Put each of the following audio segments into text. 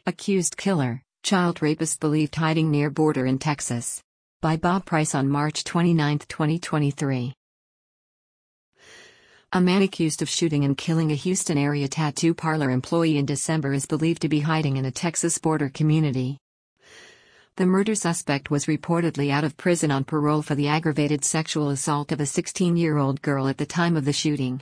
Accused killer, child rapist believed hiding near border in Texas. By Bob Price on March 29, 2023. A man accused of shooting and killing a Houston area tattoo parlor employee in December is believed to be hiding in a Texas border community. The murder suspect was reportedly out of prison on parole for the aggravated sexual assault of a 16-year-old girl at the time of the shooting.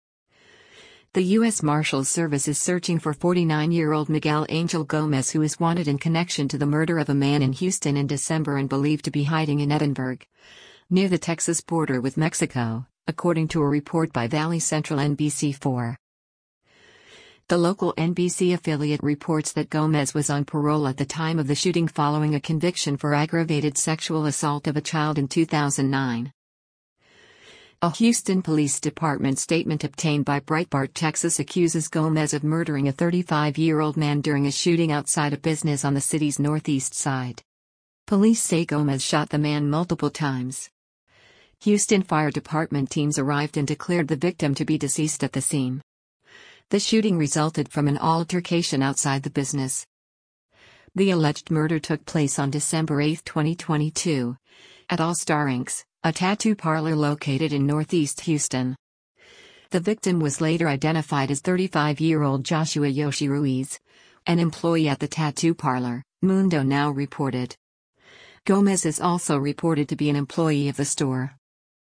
The U.S. Marshals Service is searching for 49-year-old Miguel Angel Gomez, who is wanted in connection to the murder of a man in Houston in December and believed to be hiding in Edinburgh, near the Texas border with Mexico, according to a report by Valley Central NBC4. The local NBC affiliate reports that Gomez was on parole at the time of the shooting following a conviction for aggravated sexual assault of a child in 2009. A Houston Police Department statement obtained by Breitbart Texas accuses Gomez of murdering a 35-year-old man during a shooting outside a business on the city's northeast side. Police say Gomez shot the man multiple times. Houston Fire Department teams arrived and declared the victim to be deceased at the scene. The shooting resulted from an altercation outside the business. The alleged murder took place on December 8, 2022, at All Star Inc., a tattoo parlor located in northeast Houston. The victim was later identified as 35-year-old Joshua Yoshi Ruiz, an employee at the tattoo parlor, Mundo Now reported. Gomez is also reported to be an employee of the store.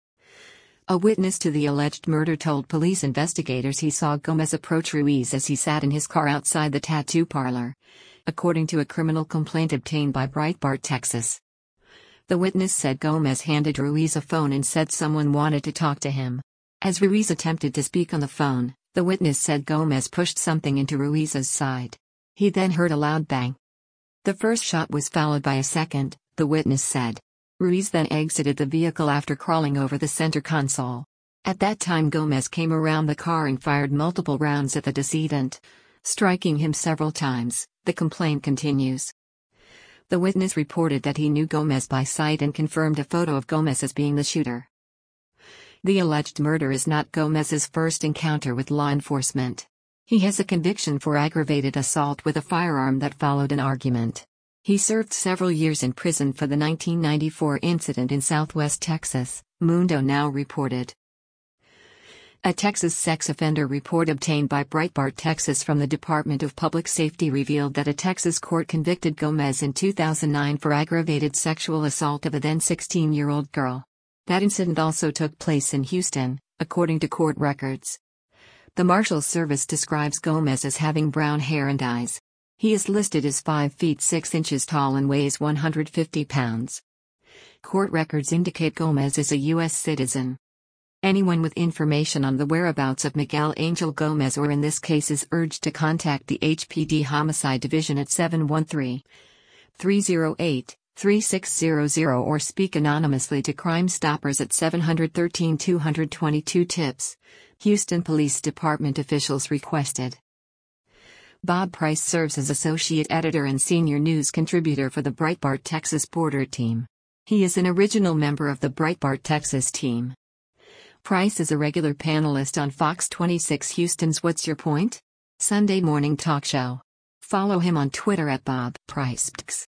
A witness to the alleged murder told police investigators he saw Gomez approach Ruiz as he sat in his car outside the tattoo parlor, according to a criminal complaint obtained by Breitbart Texas. The witness said Gomez handed Ruiz a phone and said someone wanted to talk to him. As Ruiz attempted to speak on the phone, the witness said Gomez pushed something into Ruiz's side. He then heard a loud bang. The first shot was followed by a second, the witness said. Ruiz then exited the vehicle after crawling over the center console. At that time Gomez came around the car and fired multiple rounds at the decedent, striking him several times, the complaint continues. The witness reported that he knew Gomez by sight and confirmed a photo of Gomez as being the shooter. The alleged murder is not Gomez's first encounter with law enforcement. He has a conviction for aggravated assault with a firearm that followed an argument. He served several years in prison for the 1994 incident in Southwest Texas, Mundo Now reported. A Texas sex offender report obtained by Breitbart Texas from the Department of Public Safety revealed that a Texas court convicted Gomez in 2009 for aggravated sexual assault of a then 16-year-old girl. That incident also took place in Houston, according to court records. The Marshals Service describes Gomez as having brown hair and eyes. He is listed as 5 feet 6 inches tall and weighs 150 pounds. Court records indicate Gomez is a U.S. citizen. Anyone with information on the whereabouts of Miguel Angel Gomez or in this case is urged to contact the HPD Homicide Division at 713-308-3600 or speak anonymously to Crime Stoppers at 713-222 tips, Houston Police Department officials requested. Bob Price serves as associate editor and senior news contributor for the Breitbart Texas Border team. He is an original member of the Breitbart Texas team. Price is a regular panelist on Fox 26 Houston's What's Your Point? Sunday morning talk show. Follow him on Twitter at Bob Price.